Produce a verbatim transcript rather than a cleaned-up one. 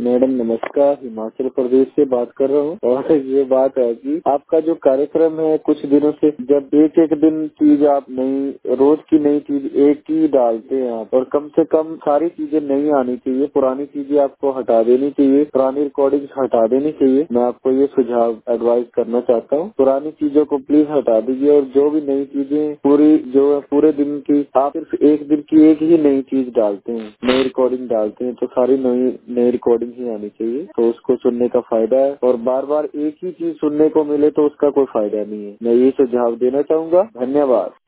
Madam नमस्कार, हिमाचल प्रदेश से बात कर रहा हूँ। और ये बात है कि आपका जो कार्यक्रम है कुछ दिनों से जब एक एक दिन चीज आप नई रोज की नई चीज एक ही डालते हैं आप, और कम से कम सारी चीजें नई आनी चाहिए, पुरानी चीजें आपको हटा देनी चाहिए, पुरानी रिकॉर्डिंग हटा देनी चाहिए। मैं आपको ये सुझाव एडवाइस करना चाहता हूँ, पुरानी चीजों को प्लीज हटा दीजिए और जो भी नई चीजें पूरी जो है पूरे दिन की आप सिर्फ एक दिन की एक ही नई चीज डालते हैं, नई रिकॉर्डिंग डालते हैं, तो सारी नई नई रिकॉर्डिंग ही आनी चाहिए, तो उसको सुनने का फायदा है। और बार बार एक ही चीज सुनने को मिले तो उसका कोई फायदा नहीं है। मैं ये सुझाव देना चाहूंगा। धन्यवाद।